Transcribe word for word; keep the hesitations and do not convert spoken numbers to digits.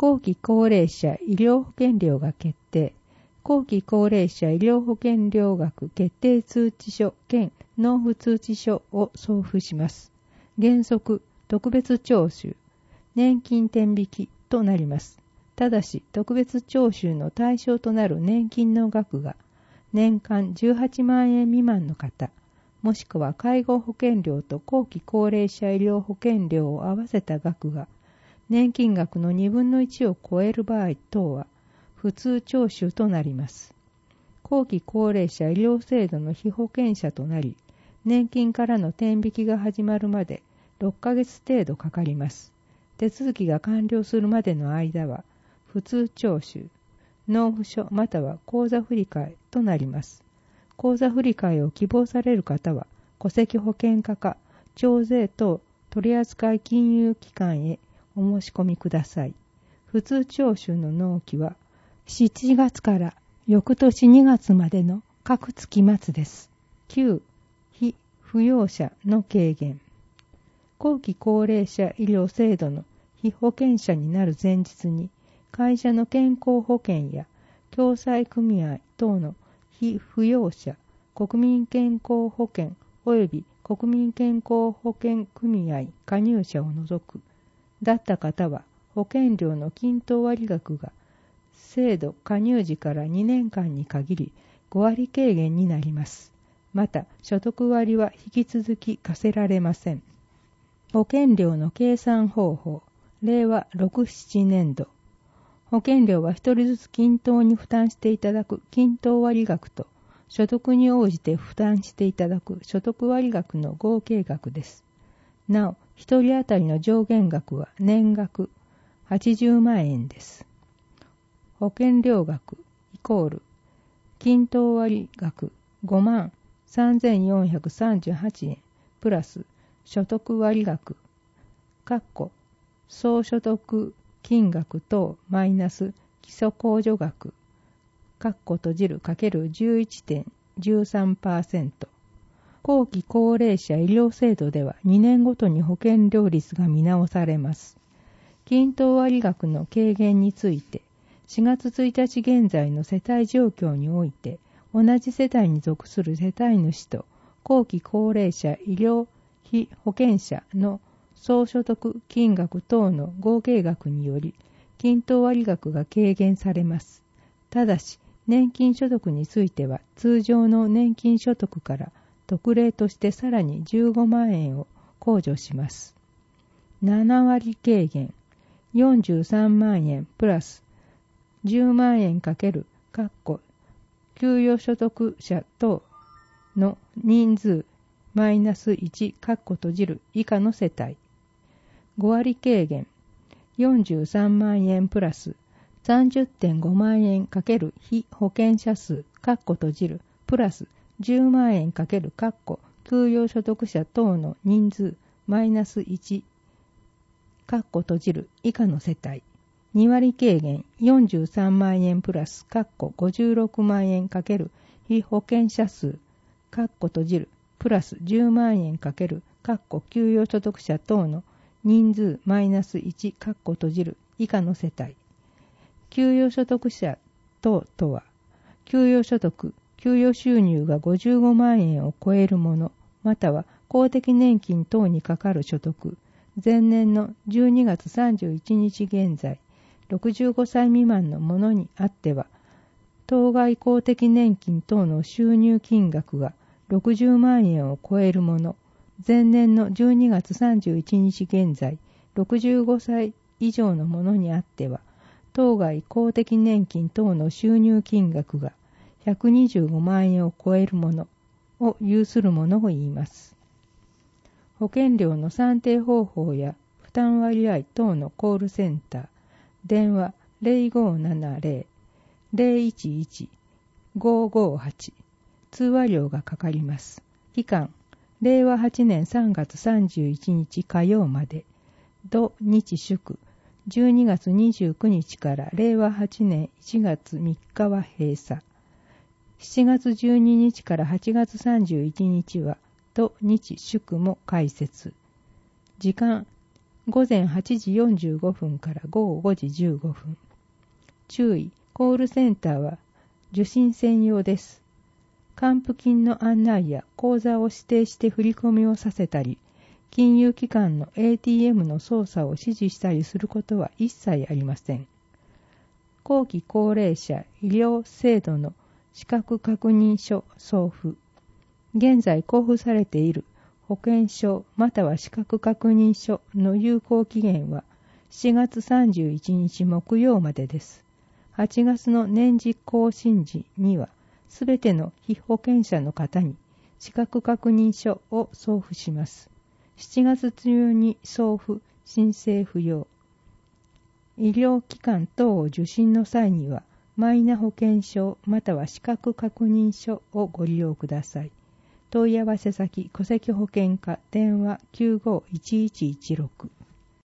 後期高齢者医療保険料が決定。後期高齢者医療保険料額決定通知書兼納付通知書を送付します。原則、特別徴収、年金天引きとなります。ただし、特別徴収の対象となる年金の額が年間じゅうはちまんえん未満の方、もしくは介護保険料と後期高齢者医療保険料を合わせた額が年金額のにぶんのいちを超える場合等は普通徴収となります。後期高齢者医療制度の被保険者となり、年金からの天引きが始まるまでろっかげつ程度かかります。手続きが完了するまでの間は、普通徴収、納付書または口座振替となります。口座振替を希望される方は、戸籍保険課か徴税等取扱金融機関へお申し込みください。普通徴収の納期はしちがつから翌年にがつまでの各月末です。きゅう. 被扶養者の軽減。後期高齢者医療制度の被保険者になる前日に、会社の健康保険や共済組合等の被扶養者、国民健康保険及び国民健康保険組合加入者を除く、だった方は保険料の均等割額が制度加入時からにねんかんに限りごわり軽減になります。また、所得割は引き続き課せられません。保険料の計算方法、れいわろく、ななねんど。保険料は一人ずつ均等に負担していただく均等割額と、所得に応じて負担していただく所得割額の合計額です。なお、一人当たりの上限額は年額はちじゅうまんえんです。保険料額イコール均等割額ごまんさんぜんよんひゃくさんじゅうはちえんプラス所得割額総所得金額等マイナス基礎控除額閉じるかける じゅういちてんいちさんパーセント。後期高齢者医療制度ではにねんごとに保険料率が見直されます。均等割額の軽減について、しがつついたち現在の世帯状況において、同じ世帯に属する世帯主と後期高齢者医療被保険者の総所得金額等の合計額により、均等割額が軽減されます。ただし、年金所得については、通常の年金所得から特例としてさらにじゅうごまんえんを控除します。ななわり軽減、よんじゅうさんまんえんプラスじゅうまんえんかける給与所得者等の人数マイナスいち閉じる以下の世帯。ごわり軽減、よんじゅうさんまんえんプラス さんじゅってんごまんえんかける被保険者数閉じるプラスじゅうまんえんかける給与所得者等の人数マイナスいち閉じる以下の世帯。にわり軽減、よんじゅうさんまんえんプラスごじゅうろくまんえんかける被保険者数閉じるプラスじゅうまんえんかける給与所得者等の人数マイナスいち閉じる以下の世帯。給与所得者等とは、給与所得、給与収入がごじゅうごまんえんを超えるもの、または公的年金等にかかる所得、前年のじゅうにがつさんじゅういちにち現在、ろくじゅうごさい未満のものにあっては、当該公的年金等の収入金額がろくじゅうまんえんを超えるもの、前年のじゅうにがつさんじゅういちにち現在、ろくじゅうごさい以上のものにあっては、当該公的年金等の収入金額がひゃくにじゅうごまんえんを超えるものを有するものを言います。保険料の算定方法や負担割合等のコールセンター、電話 ゼロごーななゼロ ゼロいちいち ごーごーはち、通話料がかかります。期間、れいわはちねんさんがつさんじゅういちにち火曜まで、土日祝、じゅうにがつにじゅうくにちかられいわはちねんいちがつみっかは閉鎖。しちがつじゅうににちからはちがつさんじゅういちにちは土日祝も開設。時間、 午前はちじよんじゅうごふんから午後ごじじゅうごふん。注意、コールセンターは受信専用です。還付金の案内や口座を指定して振り込みをさせたり、金融機関の エーティーエム の操作を指示したりすることは一切ありません。後期高齢者医療制度の資格確認書送付。現在交付されている保険証または資格確認書の有効期限はしちがつさんじゅういちにち木曜までです。はちがつの年次更新時には、すべての被保険者の方に資格確認書を送付します。しちがつ中に送付、申請不要。医療機関等を受診の際には、マイナ保険証または資格確認書をご利用ください。問い合わせ先、戸籍保険課電話きゅうごいちいちいちろく。